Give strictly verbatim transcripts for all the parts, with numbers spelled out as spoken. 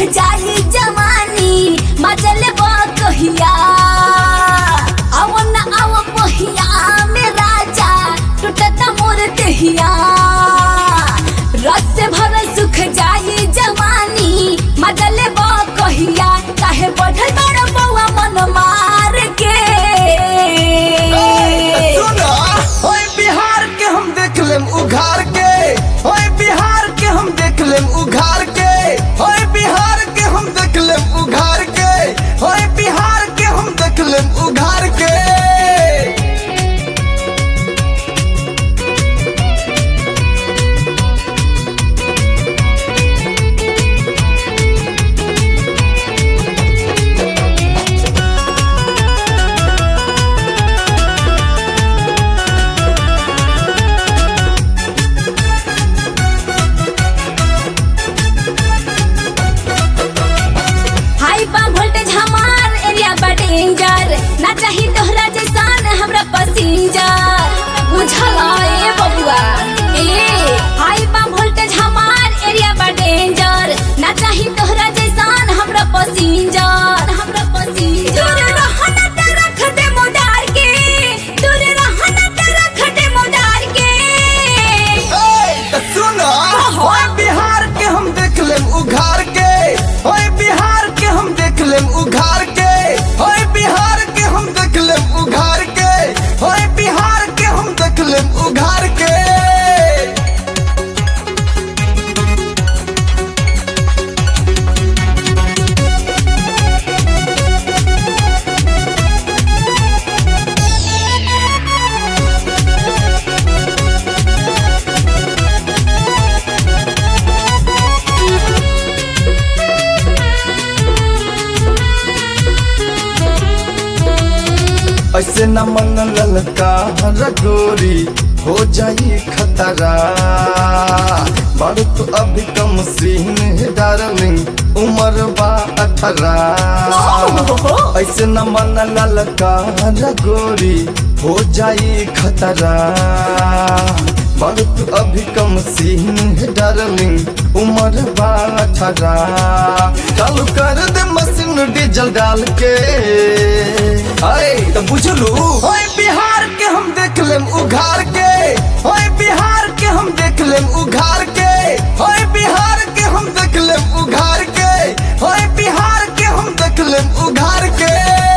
जाही जवानी मचल बा कहिया आओ न आओ पहिया में राजा टूटता मोर देहिया रस से भरल सुख जाही जवानी मचल बा कहिया काहे बढ़ल बड़ बउआ मन मार के सुना ओए बिहार के हम देख लेम उघार के ओए बिहार के हम देख लेम उघार के ओए बिहार के हम देख लेम उघार के ओए बिहार के हम देख लेम उघार के हाई बा वोल्टेज हमार एरिया बा डेंजर ना चाही तोहरा जैसान हमरा पसिंजर बुझला ए बबुआ ए हाई बा वोल्टेज हमार एरिया बा डेंजर ना चाही तोहरा जैसान हमरा पसिंजर हमरा पसिंजर दूर रहना त रख दे मोदार के दूर रहना त रख दे मोदार के ए त सुना ओए बिहार के हम देख लेम उघार के ओए बिहार के हम देख लेम उघार के ओए बिहार के हम देख लेम उघार के ओए बिहार के हम देख लेम उघार के ऐसे न मन ललका रगोरी हो जाई खतरा बड़ तो अभी कम सीन है डार्लिंग उम्र बा अठारह ऐसे न मन ललका रगोरी हो जाई खतरा बड़ तो अभी कम सीन है डार्लिंग उम्र बा अठारह चालू कर दे मशीन डीजल डाल के आए तो बुझलू ओए बिहार के हम देख लेम उघार के ओए बिहार के हम देख लेम उघार के ओए बिहार के हम देख लेम उघार के ओए बिहार के हम देख लेम उघार के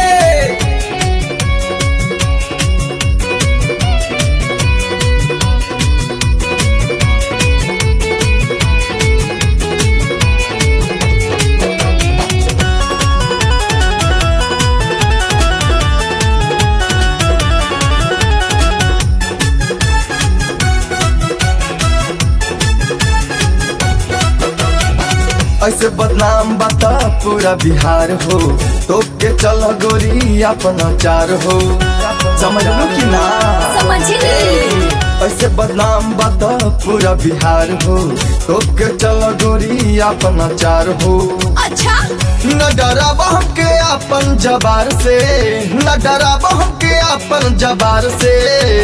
ऐसे बदनाम बता पूरा बिहार हो तो के चल गोरी अपना चार हो समझ लो कि ना समझ ली ऐसे बदनाम बता पूरा बिहार हो तो के चल गोरी अपना चार हो अच्छा न डराब हमके अपन जबार से न डराब हमके अपन जबार से